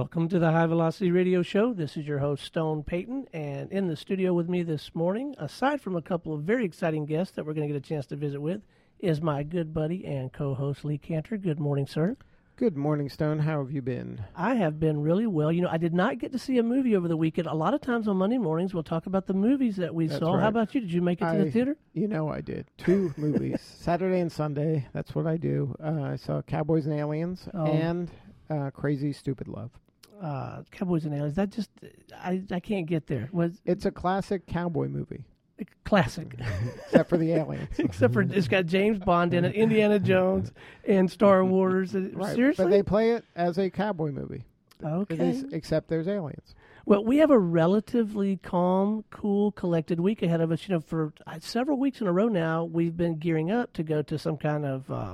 Welcome to the High Velocity Radio Show. This is your host, Stone Payton, and in the studio with me this morning, aside from a couple of very exciting guests that we're going to get a chance to visit with, is my good buddy and co-host, Lee Cantor. Good morning, sir. Good morning, Stone. How have you been? I have been really well. You know, I did not get to see a movie over the weekend. A lot of times on Monday mornings, we'll talk about the movies that we saw. Right. How about you? Did you make it to the theater? You know I did. 2 movies, Saturday and Sunday. That's what I do. I saw Cowboys and Aliens and Crazy Stupid Love. Cowboys and Aliens. That just, I can't get there. It's a classic cowboy movie. Classic. Except for the aliens. Except for it's got James Bond in it, Indiana Jones, and Star Wars. Right. Seriously? But they play it as a cowboy movie. Okay. Except there's aliens. Well, we have a relatively calm, cool, collected week ahead of us. You know, for several weeks in a row now, we've been gearing up to go to some kind of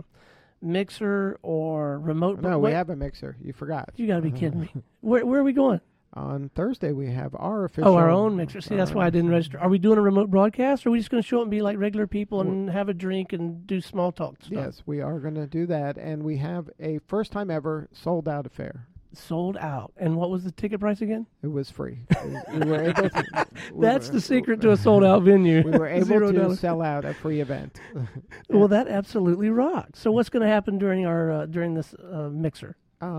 mixer or remote. No, we have a mixer. You forgot. You got to be kidding me. Where are we going? On Thursday, we have our official... our own mixer. See, that's why I didn't register. Are we doing a remote broadcast, or are we just going to show up and be like regular people and have a drink and do small talk stuff? Yes, we are going to do that, and we have a first-time ever sold-out affair. Sold out. And what was the ticket price again? It was free. We were able to... That's the secret to a sold-out venue. We were able to sell out a free event. Well, that absolutely rocks. So what's going to happen during our during this mixer?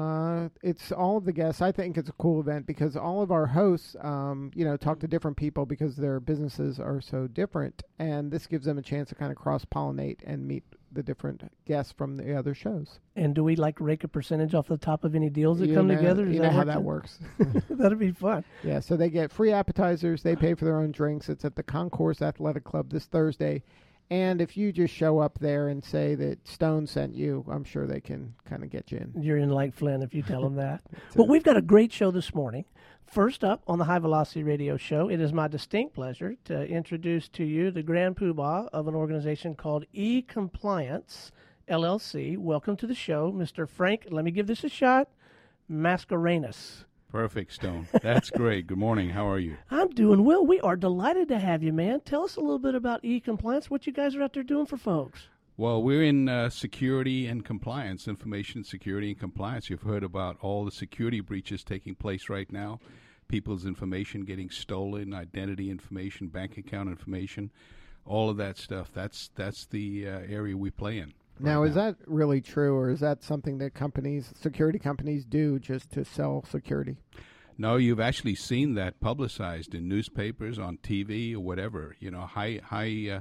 It's all of the guests. I think it's a cool event because all of our hosts, talk to different people because their businesses are so different, and this gives them a chance to kind of cross-pollinate and meet the different guests from the other shows. And do we rake a percentage off the top of any deals that come together? You know how that works. That'd be fun. Yeah, so they get free appetizers. They pay for their own drinks. It's at the Concourse Athletic Club this Thursday. And if you just show up there and say that Stone sent you, I'm sure they can kind of get you in. You're in like Flynn if you tell them that. But we've got a great show this morning. First up on the High Velocity Radio Show, it is my distinct pleasure to introduce to you the grand poobah of an organization called E-Compliance, LLC. Welcome to the show, Mr. Frank, let me give this a shot, Mascarenas. Perfect, Stone. That's great. Good morning. How are you? I'm doing well. We are delighted to have you, man. Tell us a little bit about E-Compliance, what you guys are out there doing for folks. Well, we're in security and compliance, information security and compliance. You've heard about all the security breaches taking place right now, people's information getting stolen, identity information, bank account information, all of that stuff. That's the area we play in. Now, is that really true, or is that something that security companies do just to sell security? No, you've actually seen that publicized in newspapers, on TV, or whatever. You know, high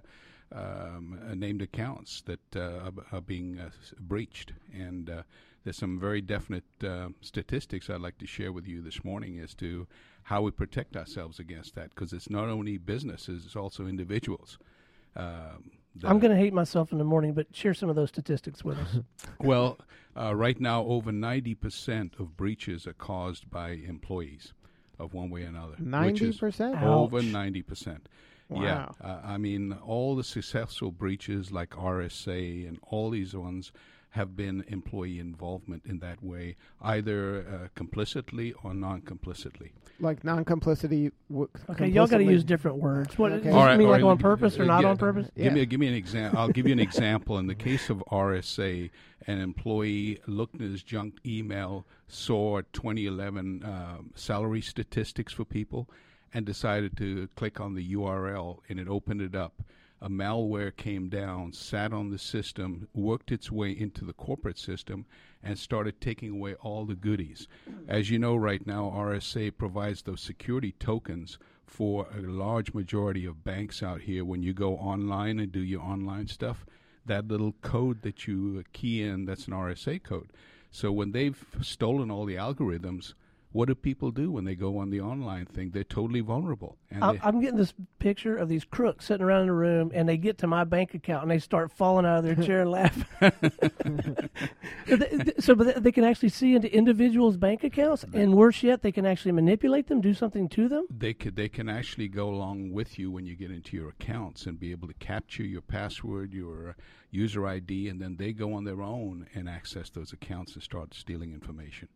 named accounts that are being breached. And there's some very definite statistics I'd like to share with you this morning as to how we protect ourselves against that, because it's not only businesses, it's also individuals. I'm going to hate myself in the morning, but share some of those statistics with us. Well, right now, over 90% of breaches are caused by employees of one way or another. 90%? Over 90%. Wow. Yeah. I mean, all the successful breaches like RSA and all these ones have been employee involvement in that way, either complicitly or non-complicitly. Like non-complicity. Okay, y'all got to use different words. What, Okay. does it mean like on purpose or not on purpose? Give me an example. I'll give you an example. In the case of RSA, an employee looked at his junk email, saw 2011 salary statistics for people, and decided to click on the URL, and it opened it up. A malware came down, sat on the system, worked its way into the corporate system, and started taking away all the goodies. As you know, right now, RSA provides those security tokens for a large majority of banks out here. When you go online and do your online stuff, that little code that you key in, that's an RSA code. So when they've stolen all the algorithms, what do people do when they go on the online thing? They're totally vulnerable. And I'm getting this picture of these crooks sitting around in a room, and they get to my bank account, and they start falling out of their chair and laughing. But they can actually see into individuals' bank accounts, and worse yet, they can actually manipulate them, do something to them? They can actually go along with you when you get into your accounts and be able to capture your password, your user ID, and then they go on their own and access those accounts and start stealing information.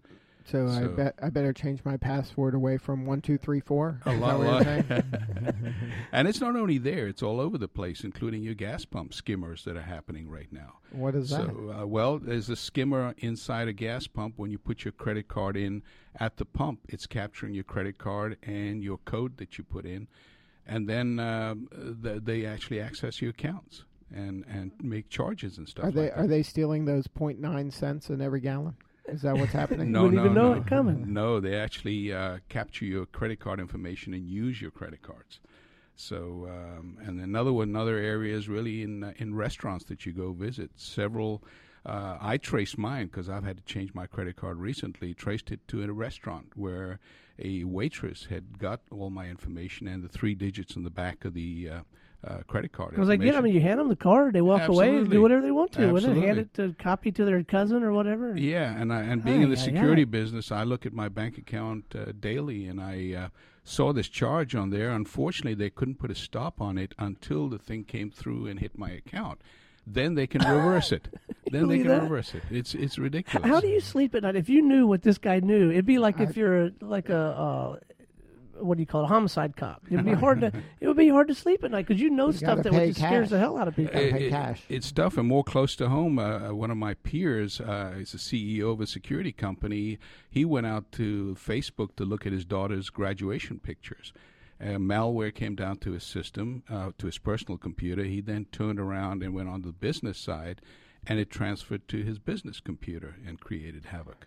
So I better change my password away from 1234. A Is lot, that what you're saying? And it's not only there; it's all over the place, including your gas pump skimmers that are happening right now. What is that? So, well, there's a skimmer inside a gas pump. When you put your credit card in at the pump, it's capturing your credit card and your code that you put in, and then they actually access your accounts and make charges and stuff. Are they stealing those 0.9 cents in every gallon? Is that what's happening? No, Wouldn't even know no. it coming. No, they actually capture your credit card information and use your credit cards. So, and another area is really in restaurants that you go visit. Several, I traced mine because I've had to change my credit card recently. Traced it to a restaurant where a waitress had got all my information and the 3 digits on the back of the credit card. Because they get them, and you hand them the card, they walk away and Absolutely. do whatever they want to with it. Absolutely. Hand it to copy to their cousin or whatever. Yeah, and being in the Aye, aye, security aye. business, I look at my bank account daily, and I saw this charge on there. Unfortunately, they couldn't put a stop on it until the thing came through and hit my account. Then they can reverse it. Then they believe can that? Reverse it. It's ridiculous. How do you sleep at night? If you knew what this guy knew, it'd be like if you're like a what do you call it, a homicide cop. It'd be hard to sleep at night because you know stuff gotta that pay just scares cash. the hell out of people. Pay cash. It's tough, and more close to home. One of my peers is a CEO of a security company. He went out to Facebook to look at his daughter's graduation pictures. Malware came down to his system, to his personal computer. He then turned around and went on the business side, and it transferred to his business computer and created havoc.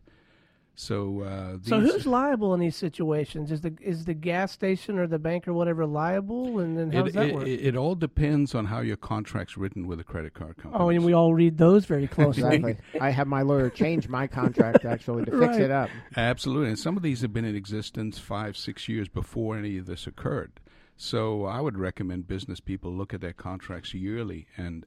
So who's liable in these situations? Is the gas station or the bank or whatever liable? And then how does that work? It all depends on how your contract's written with a credit card company. Oh, and we all read those very closely. Exactly. I have my lawyer change my contract actually to fix Right. it up. Absolutely, and some of these have been in existence 5-6 years before any of this occurred. So I would recommend business people look at their contracts yearly and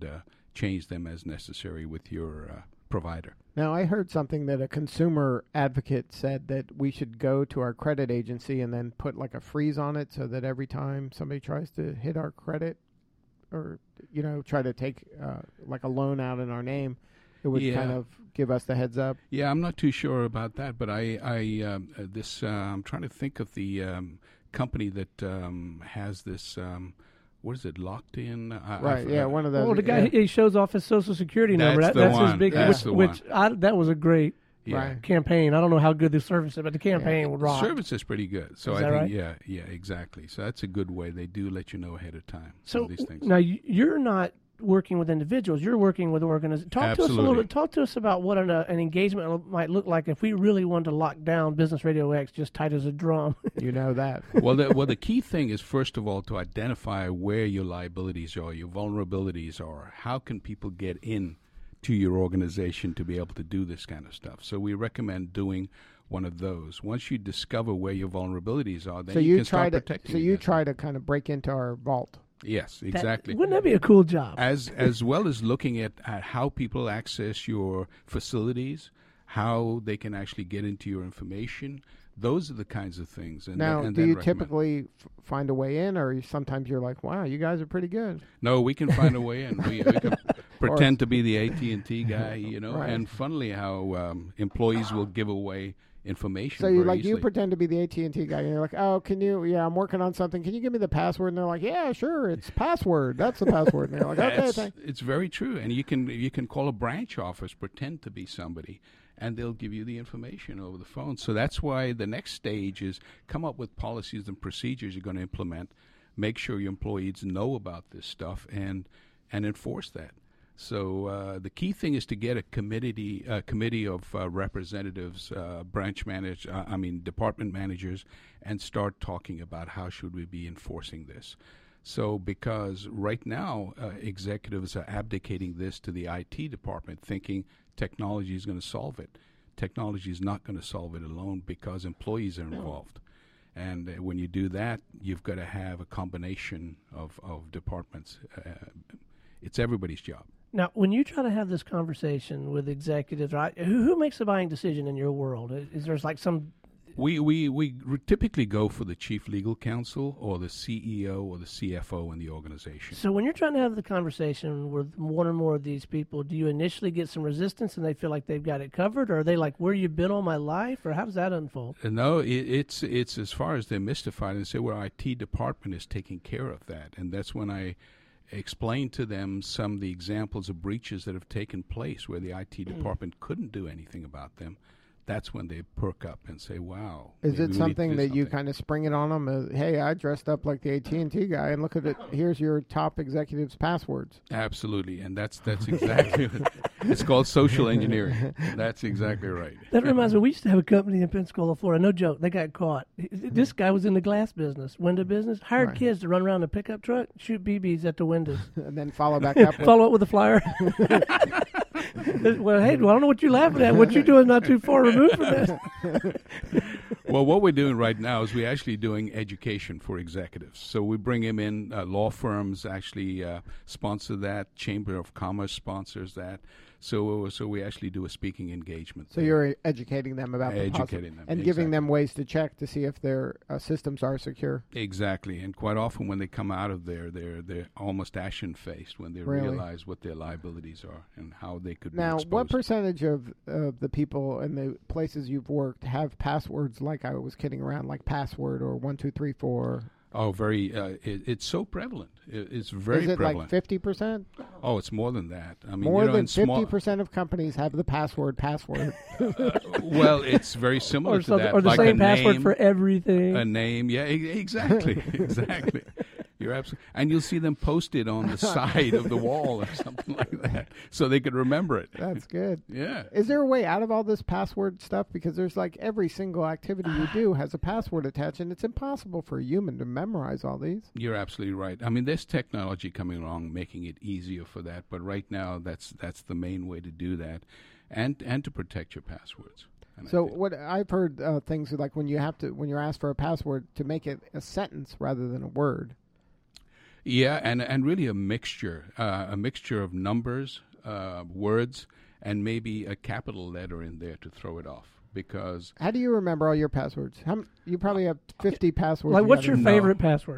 change them as necessary with your provider. Now, I heard something that a consumer advocate said that we should go to our credit agency and then put like a freeze on it so that every time somebody tries to hit our credit or, try to take like a loan out in our name, it would kind of give us the heads up. Yeah, I'm not too sure about that, but I'm trying to think of the company that has this. What is it? Locked in? Right. Yeah. One of those. Oh, the guy he shows off his Social Security number. That's the That's his one. big. That's the one. That was a great Right. campaign. I don't know how good the service is, but the campaign would rock. Service is pretty good. So Is I that think, right? yeah, exactly. So that's a good way. They do let you know ahead of time. So these things. now you're not working with individuals. You're working with organizations. Talk to us a little Absolutely. bit. Talk to us about what an engagement might look like if we really wanted to lock down Business Radio X just tight as a drum. You know that. Well, the key thing is, first of all, to identify where your liabilities are, your vulnerabilities are. How can people get in to your organization to be able to do this kind of stuff? So we recommend doing one of those. Once you discover where your vulnerabilities are, then you can start protecting. So you against try to kind of break into our vault. it. Yes, exactly. Wouldn't that be a cool job? As well as looking at how people access your facilities, how they can actually get into your information. Those are the kinds of things. And Now, and do then you recommend. typically find a way in, or sometimes you're like, wow, you guys are pretty good? No, we can find a way in. We can pretend to be the AT&T guy, Right. and funnily how employees will give away information So very you easily. pretend to be the AT&T guy, and you're like, oh, I'm working on something. Can you give me the password? And they're like, yeah, sure, it's password. That's the password. And they're like, okay, thanks. It's very true. And you can call a branch office, pretend to be somebody, and they'll give you the information over the phone. So that's why the next stage is come up with policies and procedures you're going to implement, make sure your employees know about this stuff, and enforce that. So the key thing is to get a committee of representatives, department managers, and start talking about how should we be enforcing this. So because right now executives are abdicating this to the IT department, thinking technology is going to solve it. Technology is not going to solve it alone because employees are involved. And when you do that, you've got to have a combination of departments. It's everybody's job. Now, when you try to have this conversation with executives, right? Who makes the buying decision in your world? Is there like some We typically go for the chief legal counsel or the CEO or the CFO in the organization. So when you're trying to have the conversation with one or more of these people, do you initially get some resistance and they feel like they've got it covered, or are they like, where you been all my life, or how does that unfold? No, it's as far as they're mystified and say, well, our IT department is taking care of that. And that's when I explain to them some of the examples of breaches that have taken place where the IT department couldn't do anything about them. That's when they perk up and say, wow. Is it something that you kind of spring it on them? Hey, I dressed up like the AT&T guy, and look at it. Here's your top executive's passwords. Absolutely, and that's exactly it. It's called social engineering. That's exactly right. That reminds me, we used to have a company in Pensacola, Florida. No joke, they got caught. This guy was in the glass business, window business, hired kids to run around in a pickup truck, shoot BBs at the windows. And then follow back up. Follow up with a flyer. Well, hey, I don't know what you're laughing at. What you're doing is not too far removed from that. Well, what we're doing right now is we're actually doing education for executives. So we bring them in. Law firms actually sponsor that. Chamber of Commerce sponsors that. So we actually do a speaking engagement. So you're educating them about educating them and giving them ways to check to see if their systems are secure. Exactly, and quite often when they come out of there, they're almost ashen-faced when they realize what their liabilities are and how they could be exposed. What percentage of the people in the places you've worked have passwords like I was kidding around, like password or 1234? Oh, very. It's so prevalent. It's very prevalent. Is it like 50%? Oh, it's more than that. I mean, more than 50% of companies have the password. Well, it's very similar to that. Or the like same password for everything. A name, yeah, exactly, exactly. You're absolutely, and you'll see them posted on the side of the wall or something like that, so they could remember it. That's good. Yeah. Is there a way out of all this password stuff? Because there's like every single activity you do has a password attached, and it's impossible for a human to memorize all these. You're absolutely right. I mean, there's technology coming along making it easier for that, but right now that's the main way to do that, and to protect your passwords. So what I've heard things like when you're asked for a password, to make it a sentence rather than a word. Yeah, and really a mixture of numbers, words, and maybe a capital letter in there to throw it off. Because how do you remember all your passwords? You probably have 50 passwords. Like, what's your favorite password?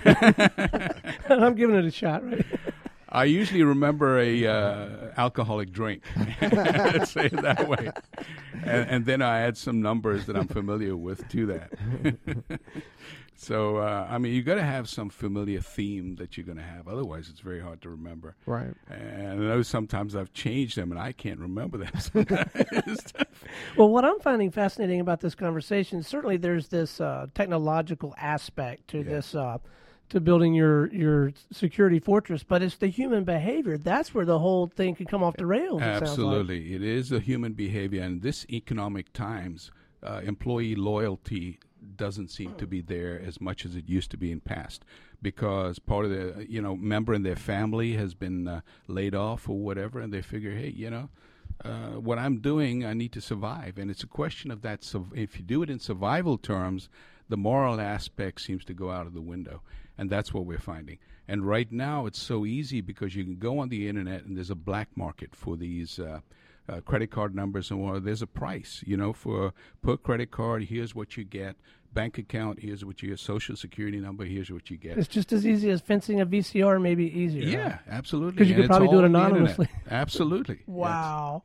I'm giving it a shot, right? I usually remember a alcoholic drink. Let's say it that way. And then I add some numbers that I'm familiar with to that. So, I mean, you got to have some familiar theme that you're going to have. Otherwise, it's very hard to remember. Right. And I know sometimes I've changed them, and I can't remember them sometimes. Well, what I'm finding fascinating about this conversation, certainly there's this technological aspect to this, to building your security fortress, but it's the human behavior. That's where the whole thing can come off the rails. Absolutely. It is the human behavior. And this economic times, employee loyalty doesn't seem to be there as much as it used to be in past, because part of the member in their family has been laid off or whatever, and they figure, hey, what I'm doing, I need to survive. And it's a question of that. So if you do it in survival terms, the moral aspect seems to go out of the window, and that's what we're finding. And right now it's so easy because you can go on the internet and there's a black market for these credit card numbers, and there's a price, for per credit card. Here's what you get. Bank account. Here's what you get. Social security number. Here's what you get. It's just as easy as fencing a VCR, maybe easier. Yeah, right? Absolutely. Because you could probably do it anonymously. Absolutely. Wow.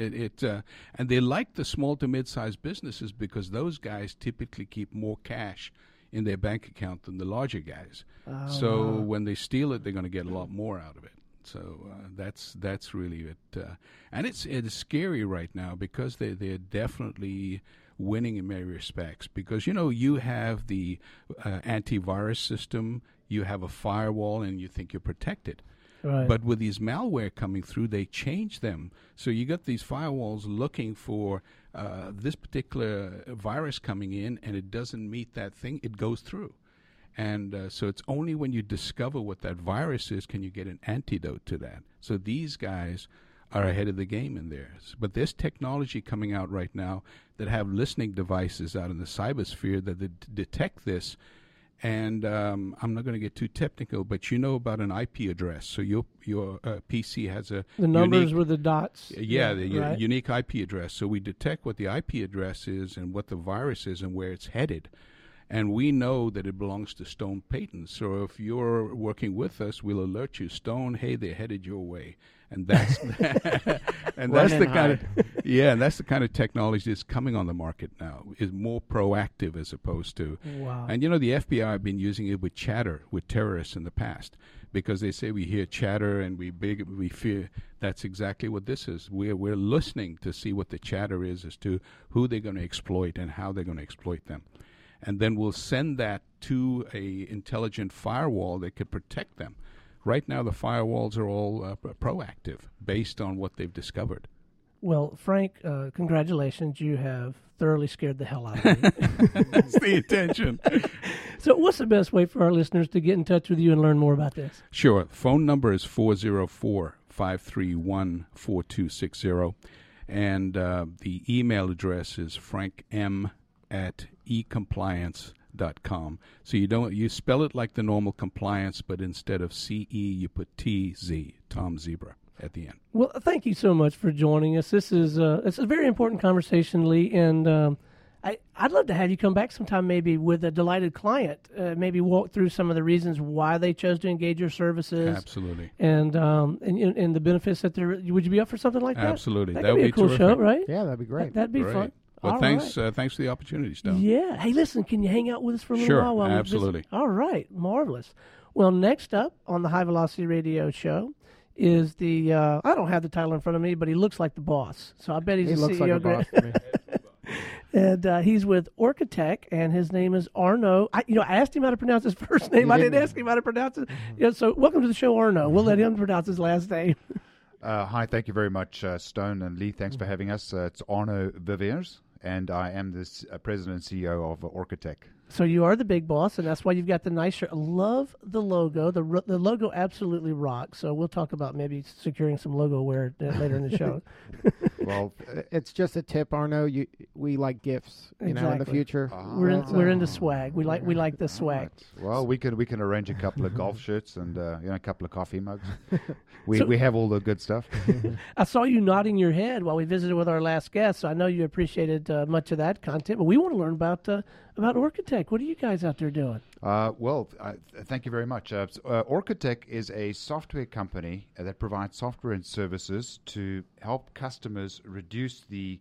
And they like the small to mid-sized businesses because those guys typically keep more cash in their bank account than the larger guys. So when they steal it, they're going to get a lot more out of it. So that's really it, and it's scary right now because they're definitely winning in many respects, because you have the antivirus system, you have a firewall, and you think you're protected. Right. But with these malware coming through, they change them. So you got these firewalls looking for this particular virus coming in, and it doesn't meet that thing, it goes through. And so it's only when you discover what that virus is can you get an antidote to that. So these guys are ahead of the game in theirs. But there's technology coming out right now that have listening devices out in the cybersphere that detect this, And I'm not going to get too technical, but you know about an IP address. So your PC has a the numbers unique, with the dots. the right. unique IP address. So we detect what the IP address is and what the virus is and where it's headed. And we know that it belongs to Stone Payton. So if you're working with us, we'll alert you, Stone, hey, they're headed your way. And that's and that's the kind of and that's the kind of technology that's coming on the market now. Is more proactive as opposed to Wow. And the FBI have been using it with chatter with terrorists in the past, because they say we hear chatter and we fear. That's exactly what this is. We're listening to see what the chatter is as to who they're going to exploit and how they're going to exploit them. And then we'll send that to a intelligent firewall that could protect them. Right now, the firewalls are all proactive based on what they've discovered. Well, Frank, congratulations. You have thoroughly scared the hell out of me. That's the intention. So what's the best way for our listeners to get in touch with you and learn more about this? Sure. Phone number is 404-531-4260. And the email address is frank.m@ecompliance.com. So you spell it like the normal compliance, but instead of CE, you put TZ, Tom Zebra, at the end. Well, thank you so much for joining us. This is it's a very important conversation, Lee, and I'd love to have you come back sometime, maybe with a delighted client, maybe walk through some of the reasons why they chose to engage your services. Absolutely. And the benefits that they're. Would you be up for something like that? Absolutely. That would be a cool terrific show, right? Yeah, that'd be great. That'd be Great. fun. Well, All thanks right. thanks for the opportunity, Stone. Yeah. Hey, listen, can you hang out with us for a little Sure, while? While absolutely. All right. Marvelous. Well, next up on the High Velocity Radio Show is the, I don't have the title in front of me, but he looks like the boss. So I bet he's He the looks CEO. like a boss to me. And he's with Orcatech, and his name is Arno. I asked him how to pronounce his first name. I didn't ask him how to pronounce it. Yeah, so welcome to the show, Arno. We'll let him pronounce his last name. Hi, thank you very much, Stone and Lee. Thanks for having us. It's Arno Viviers, and I am the president and CEO of Orcatech. So you are the big boss, and that's why you've got the nice shirt. Love the logo. The logo absolutely rocks. So we'll talk about maybe securing some logo wear later in the show. Well, It's just a tip, Arno. We like gifts, in the Exactly. future. We're into swag. We like the swag. well, we can arrange a couple of golf shirts and a couple of coffee mugs. We have all the good stuff. I saw you nodding your head while we visited with our last guest, so I know you appreciated much of that content. But we want to learn about Orcatech. What are you guys out there doing? Thank you very much. Orcatech is a software company that provides software and services to help customers reduce the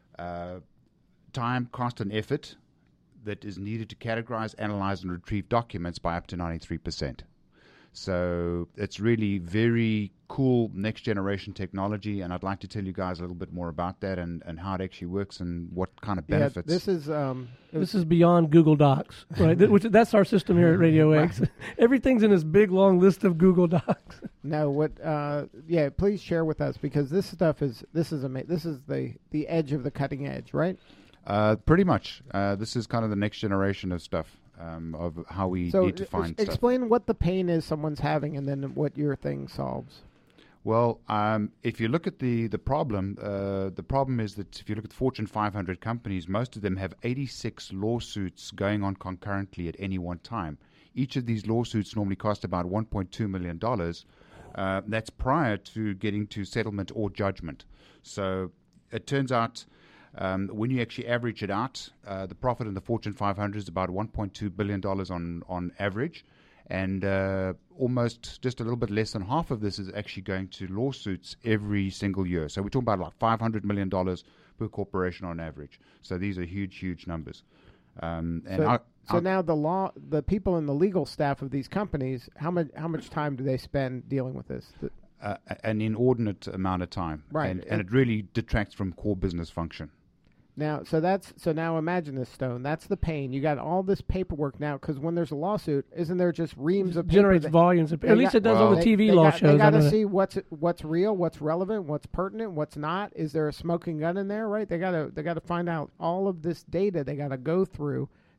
time, cost, and effort that is needed to categorize, analyze, and retrieve documents by up to 93%. So it's really very cool next generation technology, and I'd like to tell you guys a little bit more about that and how it actually works and what kind of benefits. Yeah, This is beyond Google Docs, right? That's our system here at Radio X. Everything's in this big long list of Google Docs. No, please share with us, because this stuff is amazing. This is the edge of the cutting edge, right? Pretty much. This is kind of the next generation of stuff. Of how we need to find stuff. Explain what the pain is someone's having, and then what your thing solves. Well, if you look at the problem is that if you look at the Fortune 500 companies, most of them have 86 lawsuits going on concurrently at any one time. Each of these lawsuits normally cost about $1.2 million. That's prior to getting to settlement or judgment. So it turns out when you actually average it out, the profit in the Fortune 500 is about $1.2 billion on average. And almost just a little bit less than half of this is actually going to lawsuits every single year. So we're talking about like $500 million per corporation on average. So these are huge, huge numbers. So now the people in the legal staff of these companies, how much time do they spend dealing with this? An inordinate amount of time. Right. And it really detracts from core business function. Now, so now imagine this, Stone. That's the pain. You got all this paperwork now, because when there's a lawsuit, isn't there just reams of paper Generates volumes. At least it does on the TV law shows. They got to see what's real, what's relevant, what's pertinent, what's not. Is there a smoking gun in there? Right? They got to find out all of this data. They got to go through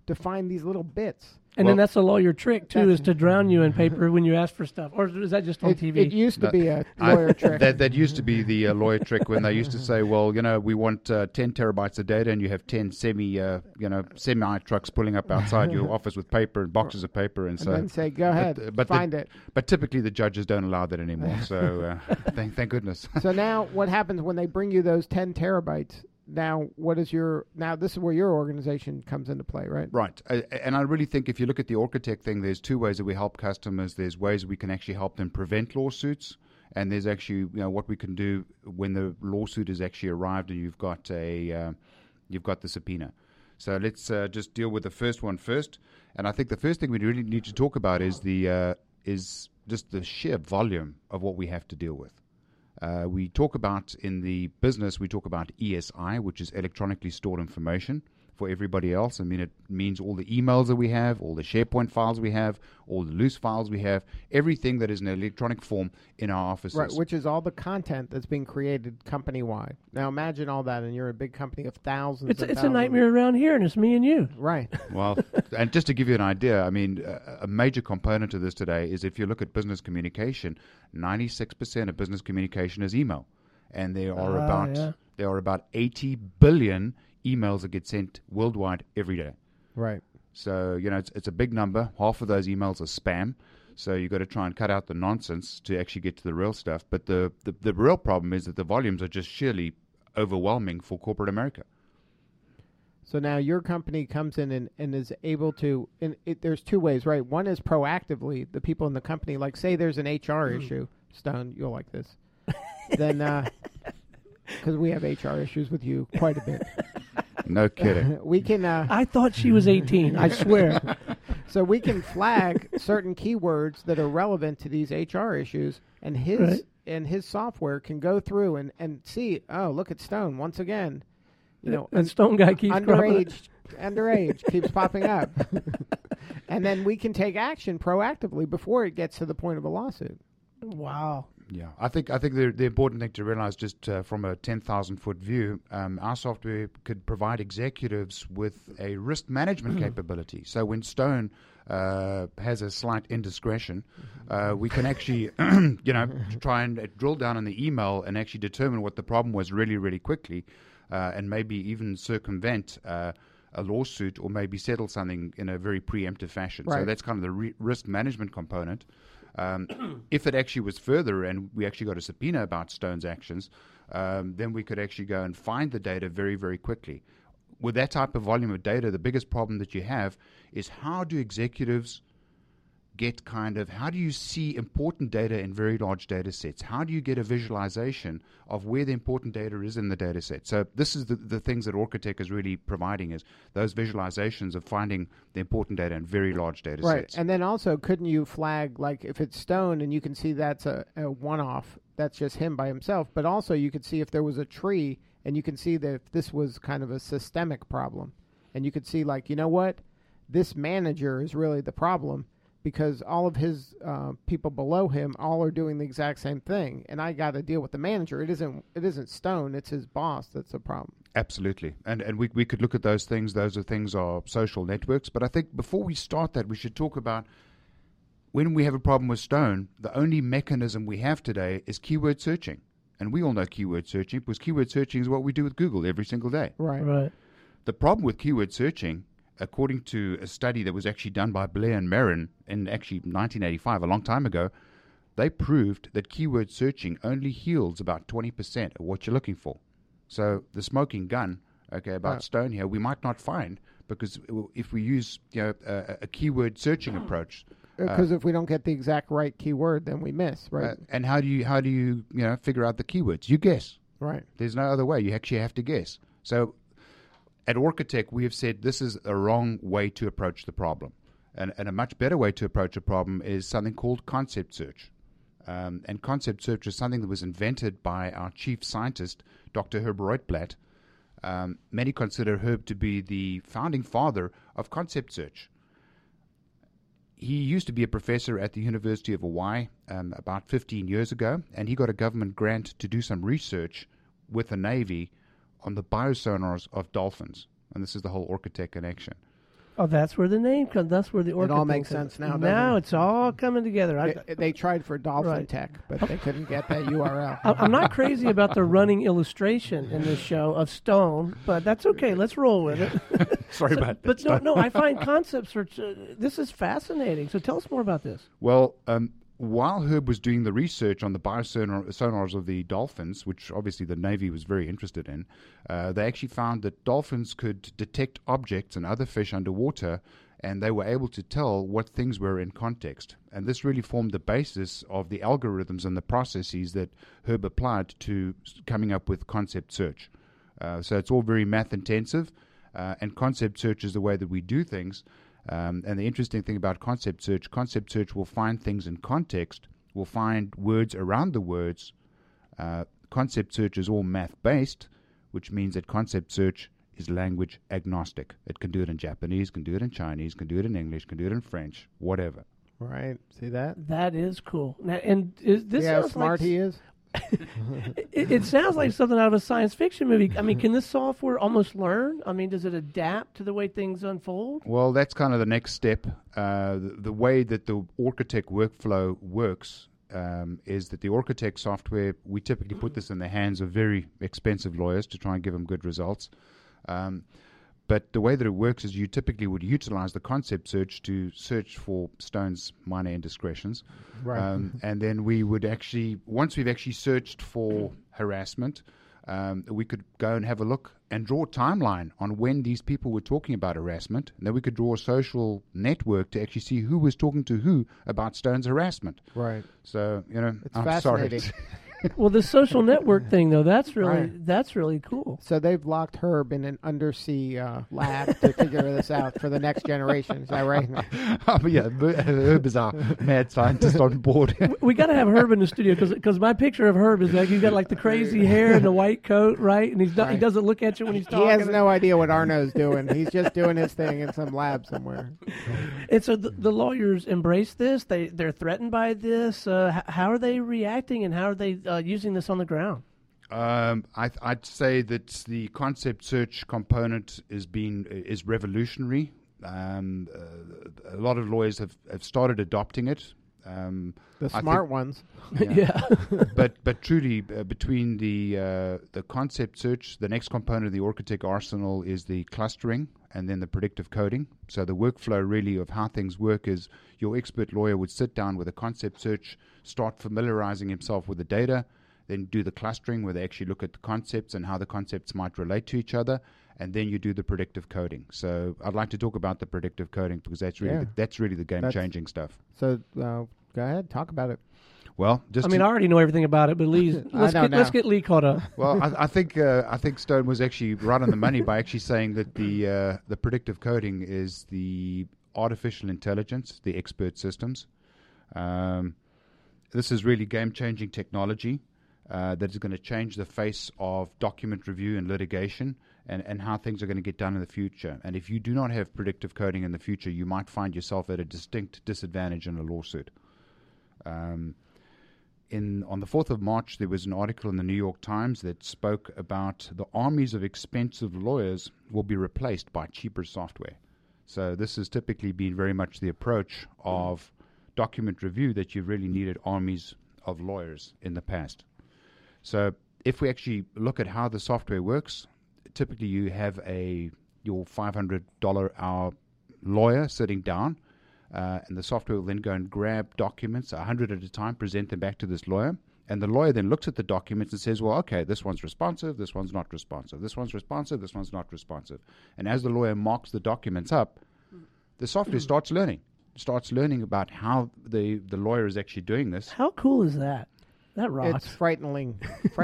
to find these little bits. And Well, then that's a lawyer trick, too, is to drown you in paper when you ask for stuff. Or is that just on TV? It used to be a lawyer trick. That used to be the lawyer trick when they used to say, well, we want 10 terabytes of data, and you have 10 semi trucks pulling up outside your office with paper and boxes of paper, and then say, go ahead, find it. But typically the judges don't allow that anymore. So thank goodness. So now what happens when they bring you those 10 terabytes? Now, this is where your organization comes into play, right? Right. And I really think if you look at the Orcatech thing, there's two ways that we help customers. There's ways we can actually help them prevent lawsuits, and there's actually what we can do when the lawsuit has actually arrived and you've got the subpoena. So let's just deal with the first one first. And I think the first thing we really need to talk about is just the sheer volume of what we have to deal with. We talk about in the business, we talk about ESI, which is electronically stored information. For everybody else, I mean, it means all the emails that we have, all the SharePoint files we have, all the loose files we have, everything that is in electronic form in our offices. Right, which is all the content that's being created company-wide. Now imagine all that, and you're a big company of thousands. It's a nightmare around here, and it's me and you. Right. Well, and just to give you an idea, I mean, a major component of this today is if you look at business communication, 96% of business communication is email, and there are about 80 billion emails that get sent worldwide every day. Right. So, it's a big number. Half of those emails are spam. So you've got to try and cut out the nonsense to actually get to the real stuff. But the real problem is that the volumes are just sheerly overwhelming for corporate America. So now your company comes in and is able to, there's two ways, right? One is proactively, the people in the company, like say there's an HR issue. Stone, you'll like this. Then, because we have HR issues with you quite a bit. No kidding. We can. I thought she was 18. I swear. So we can flag certain keywords that are relevant to these HR issues, and his software can go through and see. Oh, look at Stone once again. And Stone guy keeps underage keeps popping up, and then we can take action proactively before it gets to the point of a lawsuit. Wow. Yeah, I think the important thing to realize, just from a 10,000-foot view, our software could provide executives with a risk management capability. So when Stone has a slight indiscretion, we can actually, try and drill down on the email and actually determine what the problem was really, really quickly, and maybe even circumvent a lawsuit or maybe settle something in a very preemptive fashion. Right. So that's kind of the risk management component. If it actually was further and we actually got a subpoena about Stone's actions, then we could actually go and find the data very, very quickly. With that type of volume of data, the biggest problem that you have is how do executives how do you see important data in very large data sets? How do you get a visualization of where the important data is in the data set? So this is the things that Orcatech is really providing, is those visualizations of finding the important data in very large data sets. Right, and then also couldn't you flag, like if it's Stone and you can see that's a one-off, that's just him by himself, but also you could see if there was a tree and you can see that if this was kind of a systemic problem. And you could see like, you know what, this manager is really the problem, because all of his people below him all are doing the exact same thing, and I got to deal with the manager. It isn't Stone; it's his boss that's a problem. Absolutely, and we could look at those things. Those are social networks. But I think before we start that, we should talk about when we have a problem with Stone. The only mechanism we have today is keyword searching, and we all know keyword searching because keyword searching is what we do with Google every single day. Right. The problem with keyword searching, according to a study that was actually done by Blair and Marin in actually 1985, a long time ago, they proved that keyword searching only yields about 20% of what you're looking for. So the smoking gun, about Stone here, we might not find, because if we use a keyword searching approach. Because if we don't get the exact right keyword, then we miss, right? And how do you figure out the keywords? You guess. Right. There's no other way. You actually have to guess. So at Orcatech, we have said this is a wrong way to approach the problem. And a much better way to approach a problem is something called concept search. And concept search is something that was invented by our chief scientist, Dr. Herb Rotblat. Many consider Herb to be the founding father of concept search. He used to be a professor at the University of Hawaii about 15 years ago, and he got a government grant to do some research with the Navy on the biosonars of dolphins. And this is the whole Orcatech connection. Oh, that's where the name comes. That's where the orca. It all thing makes comes. sense now. Now doesn't it's all coming together. They tried for Dolphin Right. Tech, but they couldn't get that URL. I'm not crazy about the running illustration in this show of stone, but that's okay. Let's roll with it. Sorry about that. But no, I find concept search. This is fascinating. So tell us more about this. Well, while Herb was doing the research on the biosonars of the dolphins, which obviously the Navy was very interested in, they actually found that dolphins could detect objects and other fish underwater, and they were able to tell what things were in context. And this really formed the basis of the algorithms and the processes that Herb applied to coming up with concept search. So it's all very math intensive, and concept search is the way that we do things. And the interesting thing about concept search will find things in context, will find words around the words. Concept search is all math-based, which means that concept search is language agnostic. It can do it in Japanese, can do it in Chinese, can do it in English, can do it in French, whatever. Right. See that? That is cool. Now, and this See how sounds smart like, he is? it sounds like something out of a science fiction movie. I mean, can this software almost learn? I mean, does it adapt to the way things unfold? Well, that's kind of the next step. The way that the Orcatech workflow works is that the Orcatech software, we typically put this in the hands of very expensive lawyers to try and give them good results. But the way that it works is you typically would utilize the concept search to search for Stone's minor indiscretions. Right. And then we would actually, once we've actually searched for harassment, we could go and have a look and draw a timeline on when these people were talking about harassment. And then we could draw a social network to actually see who was talking to who about Stone's harassment. Right. So, It's I'm fascinating. sorry. Well, the social network thing, though, that's Right. really cool. So they've locked Herb in an undersea lab to figure this out for the next generation. Is that right? But yeah, Herb is our mad scientist on board. We got to have Herb in the studio because my picture of Herb is like he's got like the crazy hair and the white coat, right? And he Right. doesn't look at you when he's He talking. has no idea what Arno's doing. He's just doing his thing in some lab somewhere. And so the lawyers embrace this. They're threatened by this. How are they reacting, and how are they using this on the ground? I'd say that the concept search component is revolutionary. A lot of lawyers have started adopting it. The smart ones. Yeah. But truly, between the concept search, the next component of the Orcatech arsenal is the clustering and then the predictive coding. So the workflow really of how things work is your expert lawyer would sit down with a concept search, start familiarizing himself with the data, then do the clustering where they actually look at the concepts and how the concepts might relate to each other, and then you do the predictive coding. So I'd like to talk about the predictive coding because that's really the game-changing stuff. So go ahead, talk about it. Well, I already know everything about it, but let's get Lee caught up. Well, I think Stone was actually right on the money by actually saying that the predictive coding is the artificial intelligence, the expert systems. This is really game-changing technology that is going to change the face of document review and litigation and how things are going to get done in the future. And if you do not have predictive coding in the future, you might find yourself at a distinct disadvantage in a lawsuit. On the 4th of March, there was an article in the New York Times that spoke about the armies of expensive lawyers will be replaced by cheaper software. So this has typically been very much the approach of document review, that you've really needed armies of lawyers in the past. So if we actually look at how the software works, typically you have your $500 hour lawyer sitting down, and the software will then go and grab documents, 100 at a time, present them back to this lawyer. And the lawyer then looks at the documents and says, well, okay, this one's responsive, this one's not responsive, this one's responsive, this one's not responsive. And as the lawyer marks the documents up, the software starts learning about how the lawyer is actually doing this. How cool is that? That rocks. It's frighteningly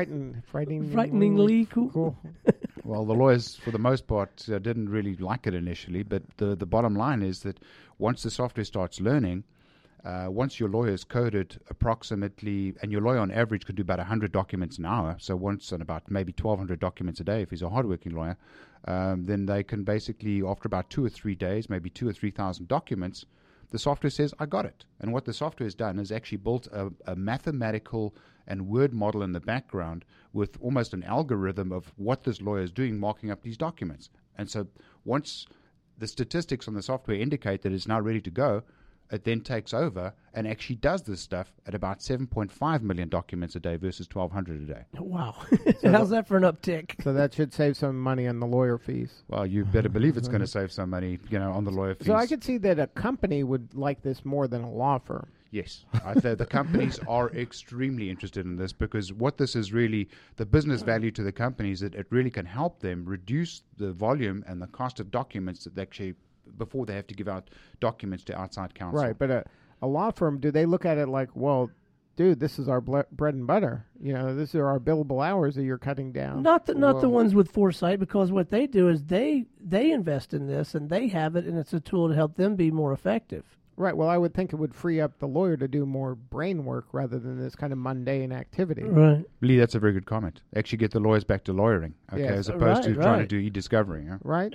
cool. Well, the lawyers, for the most part, didn't really like it initially, but the bottom line is that once the software starts learning, once your lawyer is coded approximately, and your lawyer on average could do about 100 documents an hour, so once and about maybe 1,200 documents a day if he's a hardworking lawyer, then they can basically, after about 2 or 3 days, maybe 2,000 or 3,000 documents, the software says, I got it. And what the software has done is actually built a mathematical and word model in the background with almost an algorithm of what this lawyer is doing, marking up these documents. And so once the statistics on the software indicate that it's now ready to go. It then takes over and actually does this stuff at about 7.5 million documents a day versus 1,200 a day. Wow. How's that for an uptick? So that should save some money on the lawyer fees. Well, you better believe it's going to save some money, on the lawyer fees. So I could see that a company would like this more than a law firm. Yes, the companies are extremely interested in this because what this is really, the business value to the companies, that it really can help them reduce the volume and the cost of documents that they actually, before they have to give out documents to outside counsel. Right, but a law firm, do they look at it like, well, dude, this is our bread and butter. This are our billable hours that you're cutting down. Not the ones with foresight, because what they do is they invest in this and they have it, and it's a tool to help them be more effective. Right. Well, I would think it would free up the lawyer to do more brain work rather than this kind of mundane activity. Right. Lee, that's a very good comment. Actually get the lawyers back to lawyering, as opposed to trying to do e-discovery. Huh? Right.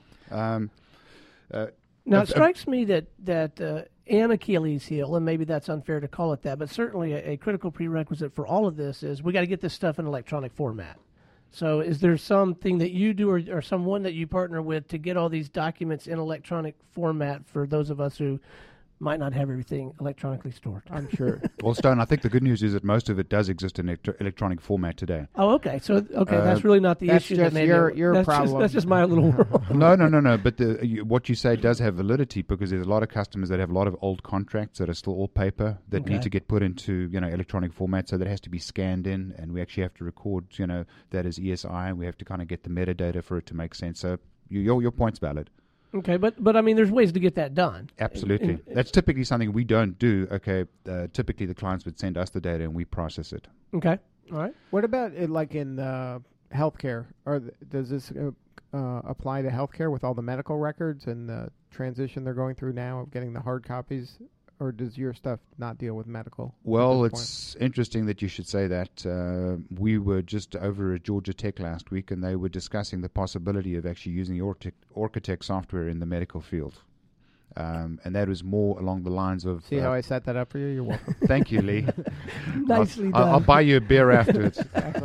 Now, it strikes me that an Achilles heel, and maybe that's unfair to call it that, but certainly a critical prerequisite for all of this is we got to get this stuff in electronic format. So is there something that you do or someone that you partner with to get all these documents in electronic format for those of us who might not have everything electronically stored? I'm sure. Well, Stone, I think the good news is that most of it does exist in electronic format today. Oh, okay. So, that's really not the issue. That's just your problem. That's just my little world. No. But what you say does have validity because there's a lot of customers that have a lot of old contracts that are still all paper that need to get put into electronic format. So that has to be scanned in, and we actually have to record that as ESI, and we have to kind of get the metadata for it to make sense. So your point's valid. Okay, but I mean, there's ways to get that done. Absolutely. That's typically something we don't do. Okay, typically the clients would send us the data and we process it. Okay, all right. What about it, like in healthcare? Or does this apply to healthcare with all the medical records and the transition they're going through now of getting the hard copies? Or does your stuff not deal with medical? Well, it's interesting that you should say that. We were just over at Georgia Tech last week, and they were discussing the possibility of actually using the Orcatech software in the medical field. And that was more along the lines of... See how I set that up for you? You're welcome. Thank you, Lee. Nicely done. I'll buy you a beer afterwards.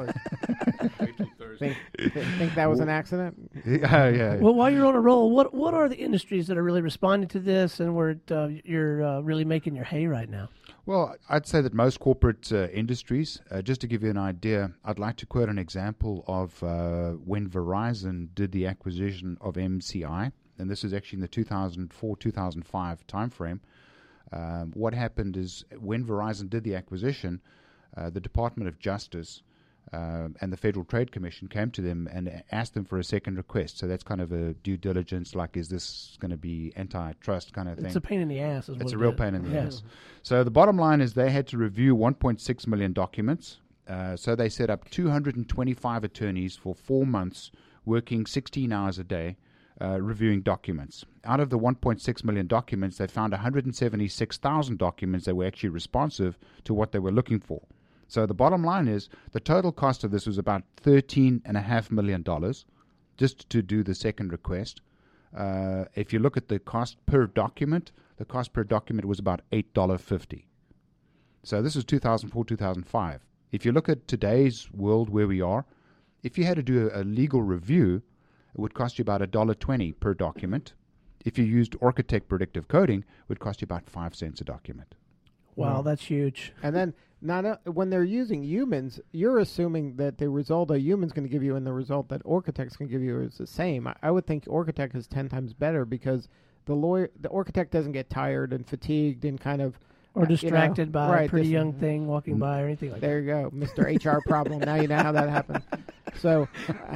Think that was an accident? Yeah. Well, while you're on a roll, what are the industries that are really responding to this and where you're really making your hay right now? Well, I'd say that most corporate industries, just to give you an idea, I'd like to quote an example of when Verizon did the acquisition of MCI, and this is actually in the 2004-2005 timeframe. What happened is when Verizon did the acquisition, the Department of Justice and the Federal Trade Commission came to them and asked them for a second request. So that's kind of a due diligence, like, is this going to be antitrust kind of thing? It's a pain in the ass. It's a real pain in the ass. So the bottom line is they had to review 1.6 million documents. So they set up 225 attorneys for 4 months, working 16 hours a day, reviewing documents. Out of the 1.6 million documents, they found 176,000 documents that were actually responsive to what they were looking for. So the bottom line is the total cost of this was about $13.5 million just to do the second request. If you look at the cost per document, the cost per document was about $8.50. So this is 2004, 2005. If you look at today's world where we are, if you had to do a legal review, it would cost you about $1.20 per document. If you used Orcatech predictive coding, it would cost you about 5 cents a document. Wow, that's huge. And then when they're using humans, you're assuming that the result a human's going to give you and the result that Orcatech's going to give you is the same. I would think Orcatech is 10 times better because the Orcatech doesn't get tired and fatigued and kind of... Or distracted by a pretty this young thing walking by or anything like that. There you go, Mr. HR problem. Now you know how that happened. So,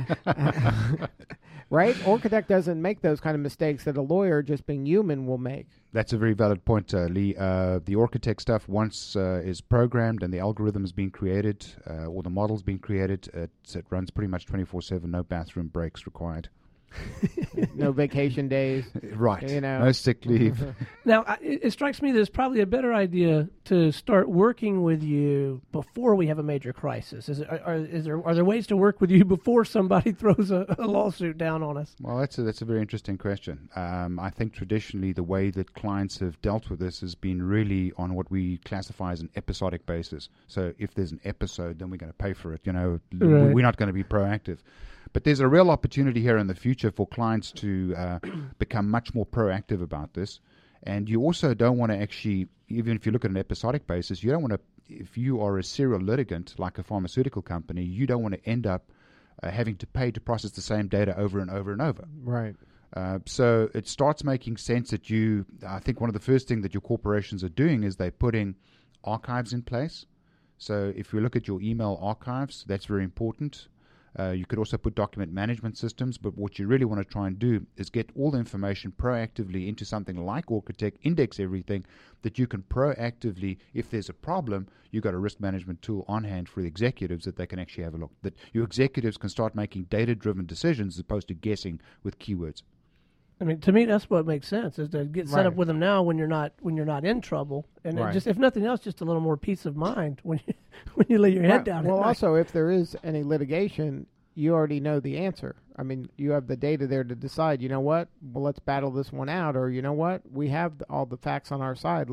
right? Orcatech doesn't make those kind of mistakes that a lawyer, just being human, will make. That's a very valid point, Lee. The Orcatech stuff, once is programmed and the algorithm is being created or the model's being created, it runs pretty much 24/7, no bathroom breaks required. No vacation days. Right. No sick leave. Now, it strikes me that it's probably a better idea to start working with you before we have a major crisis. Are there ways to work with you before somebody throws a lawsuit down on us? Well, that's a very interesting question. I think traditionally the way that clients have dealt with this has been really on what we classify as an episodic basis. So if there's an episode, then we're going to pay for it. Right. We're not going to be proactive. But there's a real opportunity here in the future future for clients to become much more proactive about this. And you also don't want to actually, even if you look at an episodic basis, you don't want to, if you are a serial litigant like a pharmaceutical company, you don't want to end up having to pay to process the same data over and over and over. Right. So it starts making sense that I think one of the first things that your corporations are doing is they're putting archives in place. So if you look at your email archives, that's very important. You could also put document management systems, but what you really want to try and do is get all the information proactively into something like Orcatech, index everything that you can proactively, if there's a problem, you've got a risk management tool on hand for the executives that they can actually have a look. That your executives can start making data-driven decisions as opposed to guessing with keywords. I mean, to me, that's what makes sense, is to get set up with them now when you're not in trouble, and it just, if nothing else, just a little more peace of mind when you lay your head down. Well, also, if there is any litigation, you already know the answer. I mean, you have the data there to decide. You know what? Well, let's battle this one out, or you know what? We have all the facts on our side.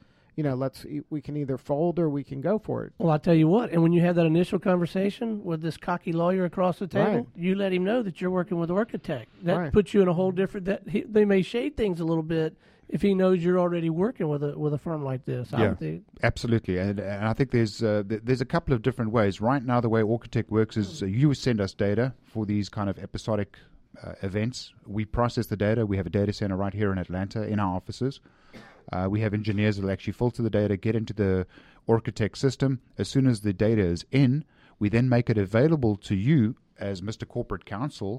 We can either fold or we can go for it. Well, I'll tell you what, and when you have that initial conversation with this cocky lawyer across the table, you let him know that you're working with Orcatech. That puts you in a whole different, they may shade things a little bit if he knows you're already working with a firm like this. Yeah, absolutely. And I think there's a couple of different ways. Right now, the way Orcatech works is you send us data for these kind of episodic events. We process the data. We have a data center right here in Atlanta in our offices. We have engineers that will actually filter the data, get into the Orcatech system. As soon as the data is in, we then make it available to you as Mr. Corporate Counsel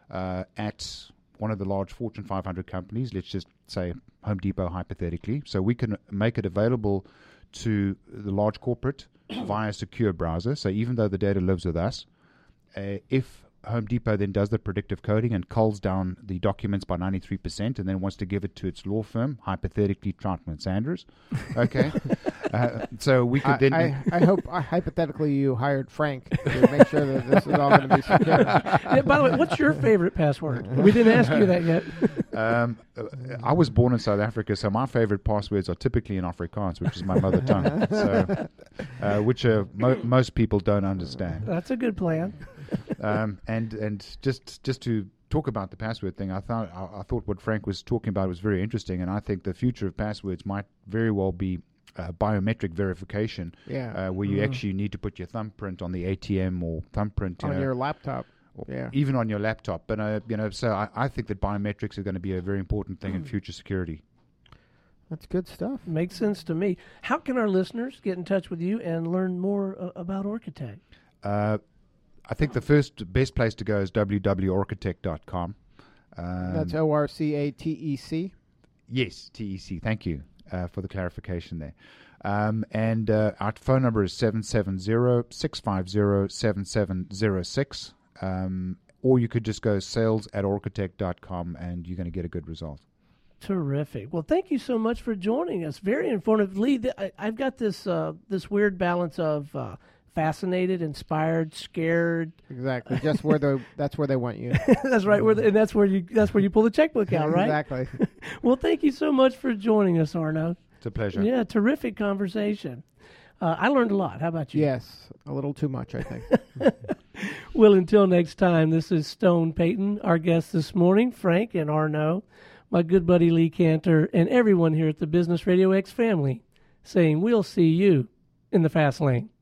at one of the large Fortune 500 companies, let's just say Home Depot hypothetically. So we can make it available to the large corporate via a secure browser. So even though the data lives with us, if Home Depot then does the predictive coding and culls down the documents by 93% and then wants to give it to its law firm, hypothetically Troutman Sanders. Okay. So we could I hope, hypothetically, you hired Frank to make sure that this is all going to be secure. Yeah, by the way, what's your favorite password? We didn't ask you that yet. I was born in South Africa, so my favorite passwords are typically in Afrikaans, which is my mother tongue, so which most people don't understand. That's a good plan. And just to talk about the password thing, I thought what Frank was talking about was very interesting, and I think the future of passwords might very well be biometric verification, where you actually need to put your thumbprint on the ATM or thumbprint on your laptop, even on your laptop. But so I think that biometrics are going to be a very important thing in future security. That's good stuff. Makes sense to me. How can our listeners get in touch with you and learn more about Orcatech? I think the best place to go is www.orcatech.com. That's ORCATEC? Yes, TEC. Thank you for the clarification there. And our phone number is 770-650-7706. Or you could just go sales@orcatech.com and you're going to get a good result. Terrific. Well, thank you so much for joining us. Very informative. Lee, I've got this weird balance of fascinated, inspired, scared. Exactly. Just that's where they want you. That's right. And that's where you pull the checkbook out, right? Exactly. Well, thank you so much for joining us, Arno. It's a pleasure. Yeah, terrific conversation. I learned a lot. How about you? Yes, a little too much, I think. Well, until next time, this is Stone Payton, our guest this morning, Frank and Arno, my good buddy Lee Cantor, and everyone here at the Business Radio X family, saying we'll see you in the fast lane.